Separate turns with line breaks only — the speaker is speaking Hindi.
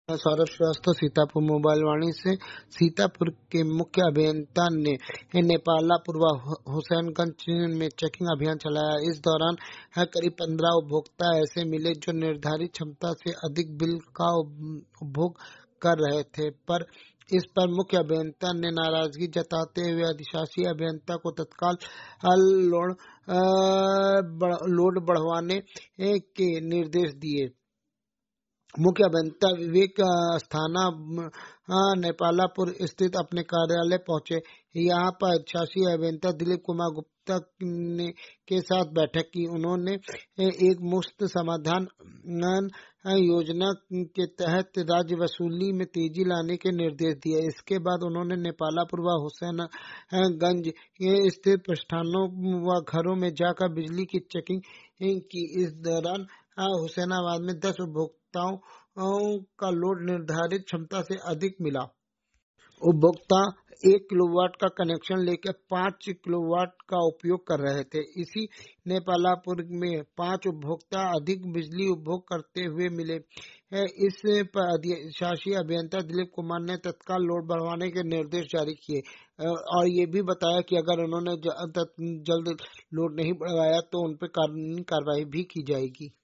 सौरभ श्रीवास्तव, सीतापुर मोबाइल वाणी से। सीतापुर के मुख्य अभियंता ने नेपालापुर व हुसैनगंज में चेकिंग अभियान चलाया। इस दौरान करीब 15 उपभोक्ता ऐसे मिले जो निर्धारित क्षमता से अधिक बिल का उपभोग कर रहे थे, पर इस पर मुख्य अभियंता ने नाराजगी जताते हुए अधिशासी अभियंता को तत्काल लोड बढ़वाने के निर्देश दिए। मुख्य अभियंता विवेक अस्थाना नेपालापुर स्थित अपने कार्यालय पहुंचे। यहाँ पर अधिशासी अभियंता दिलीप कुमार गुप्ता के साथ बैठक की। उन्होंने एक मुफ्त समाधान योजना के तहत राज्य वसूली में तेजी लाने के निर्देश दिए। इसके बाद उन्होंने नेपालापुर व हुसैनगंज स्थित प्रतिष्ठानों व घरों में जाकर बिजली की चेकिंग की। इस दौरान हुसैनाबाद में 10 उपभोक्ताओं का लोड निर्धारित क्षमता से अधिक मिला। उपभोक्ता 1 किलोवाट का कनेक्शन लेकर 5 किलोवाट का उपयोग कर रहे थे। इसी नेपालापुर में 5 उपभोक्ता अधिक बिजली उपभोग करते हुए मिले। इस पर अधिशासी अभियंता दिलीप कुमार ने तत्काल लोड बढ़वाने के निर्देश जारी किए और ये भी बताया कि अगर उन्होंने जल्द लोड नहीं बढ़वाया तो उन पर कानूनी कार्रवाई भी की जाएगी।